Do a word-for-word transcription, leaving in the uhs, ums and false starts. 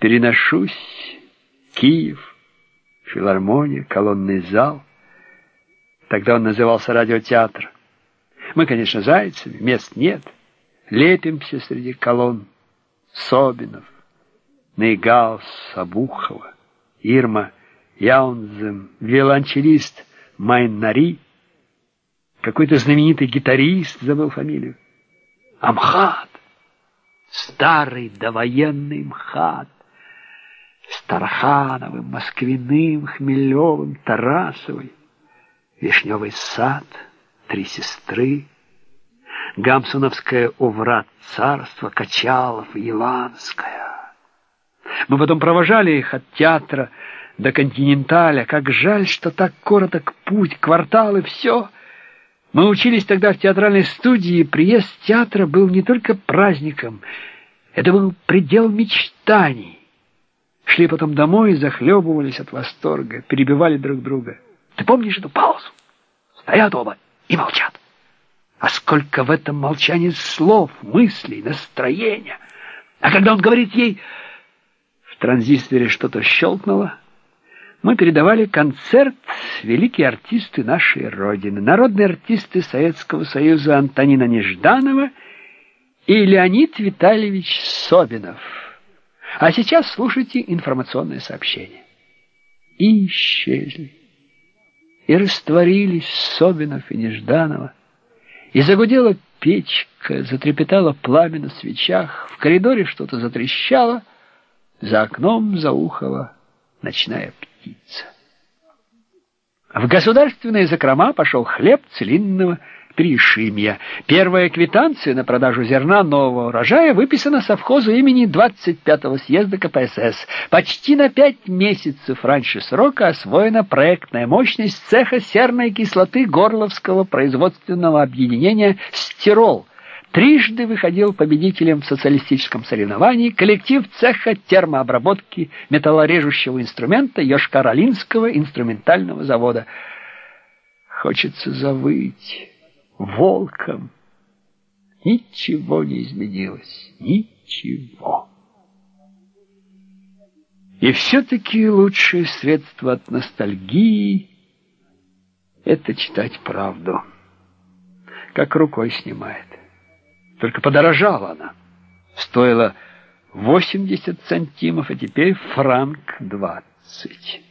переношусь. Киев, филармония, колонный зал. Тогда он назывался радиотеатр. Мы, конечно, зайцами, мест нет. Лепимся среди колонн. Собинов, Нейгаус, Обухова, Ирма, Яунзем, виолончелист Майнари, какой-то знаменитый гитарист, забыл фамилию. А МХАТ, старый довоенный МХАТ, с Тархановым, Москвиным, Хмелевым, Тарасовой, Вишневый сад, Три сестры, Гамсуновское Оврат царство, Качалов, Еланская. Мы потом провожали их от театра до Континенталя. Как жаль, что так короток путь, кварталы, все. Мы учились тогда в театральной студии, и приезд театра был не только праздником, это был предел мечтаний. Шли потом домой и захлебывались от восторга, перебивали друг друга. Ты помнишь эту паузу? Стоят оба и молчат. А сколько в этом молчании слов, мыслей, настроения. А когда он говорит ей, в транзисторе что-то щелкнуло, мы передавали концерт «Великие артисты нашей Родины», народные артисты Советского Союза Антонина Нежданова и Леонид Витальевич Собинов. А сейчас слушайте информационное сообщение. И исчезли, и растворились Собинов и Нежданова. И загудела печка, затрепетало пламя на свечах, в коридоре что-то затрещало, за окном заухала ночная птица. В государственные закрома пошел хлеб целинного Пришимья. Первая квитанция на продажу зерна нового урожая выписана совхозу имени двадцать пятого съезда ка пэ эс эс. Почти на пять месяцев раньше срока освоена проектная мощность цеха серной кислоты Горловского производственного объединения «Стирол». Трижды выходил победителем в социалистическом соревновании коллектив цеха термообработки металлорежущего инструмента Йошкар-Олинского инструментального завода. Хочется завыть волком. Ничего не изменилось. Ничего. И все-таки лучшее средство от ностальгии — это читать правду. Как рукой снимает. Только подорожала она. Стоила восемьдесят центимов, а теперь франк двадцать.